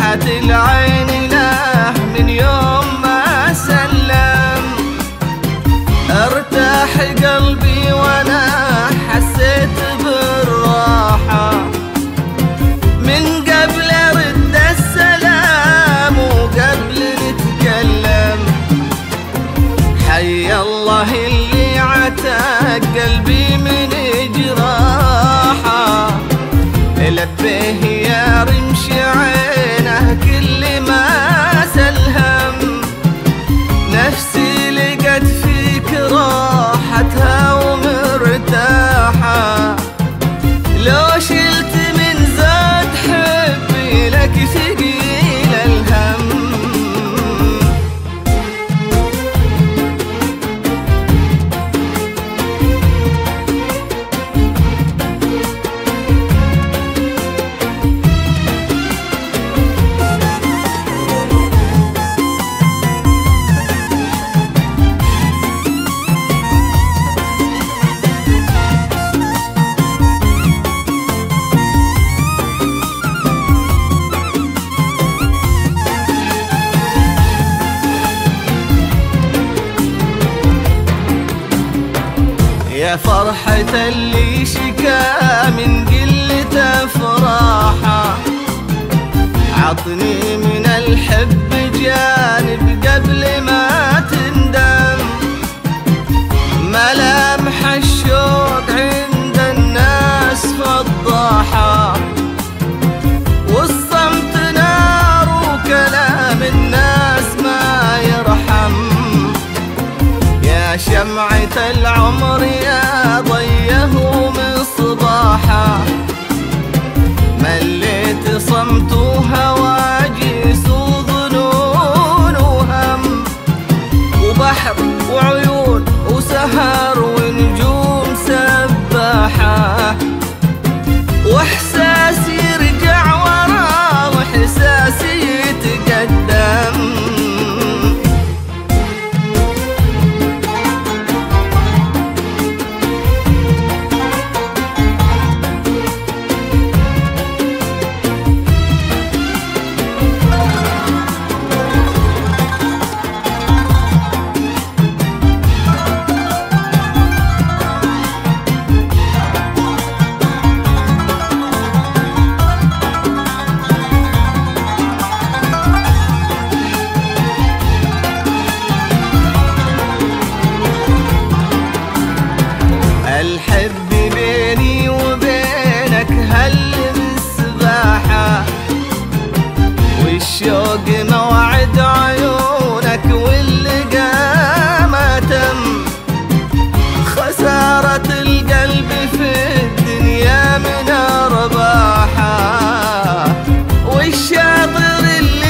راحت العين له من يوم ما سلم. ارتاح قلبي وانا حسيت بالراحة من قبل رد السلام وقبل نتكلم. حي الله اللي عتق قلبي من جراحة، لبيه يا رمش عينه كل ما سلهم. نفسي لقت فيك راحتها ومرتاحة، لو شلت من زاد حبي لك ثقيل الهم. يا فرحة اللي شكا من قلة أفراحه، عطني من الحب جانب قبل ما تندم. ملامح الشوق عند الناس فضاحة، والصمت نار وكلام الناس ما يرحم. يا شمعة العمر يا ضيه ومصباحه، مليت صمت وهواجس وظنون وهم، وبحر وعيون وسهر ونجوم سباحة، واحساسي يرجع ورا واحساسي يتقدم. الحب بيني وبينك هالمسباحة، والشوق موعد عيونك واللقا ما تم. خسارة القلب في الدنيا من أرباحها، والشاطر اللي